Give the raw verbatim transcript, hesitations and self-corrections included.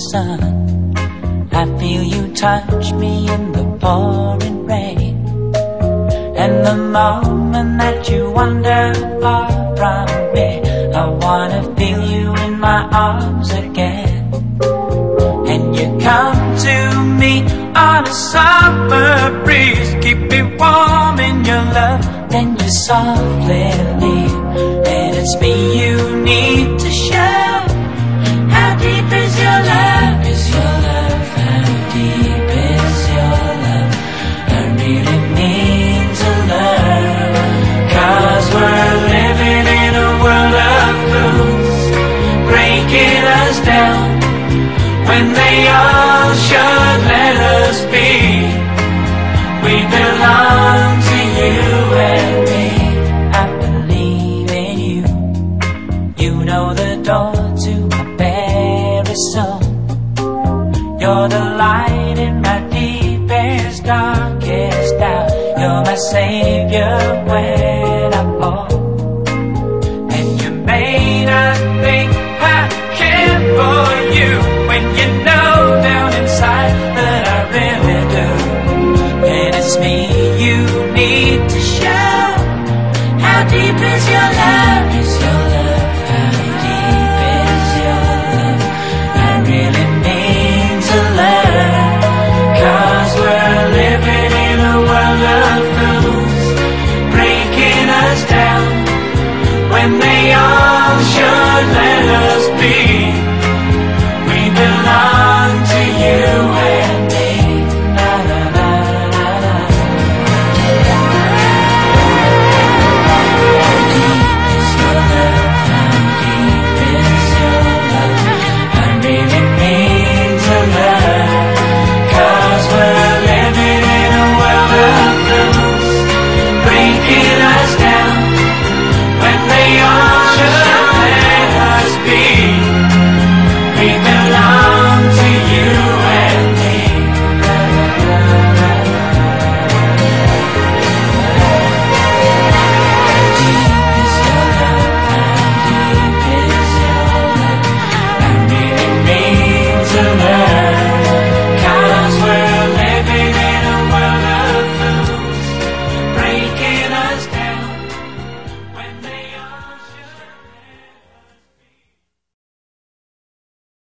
sun. I feel you touch me in the pouring rain, and the moment that you wander far from me, I wanna feel you in my arms again. And you come to me on a summer breeze, keep me warm in your love, then you softly leave. And it's me you need to show. How deep is your love, is your love? How deep is your love? I really need to learn. Cause we're living in a world of fools, breaking us down when they all should let us be. We belong to you and me. I believe in you. You know the door to my very soul. You're the light in my deepest, darkest doubt. You're my savior when I fall. And you may not think I care for you, when you know down inside that I really do. And it's me you need to show. How deep is your love, is your love? How deep is your love? I really need to learn. Cause we're living in a world of fools, breaking us down when they all should let us be.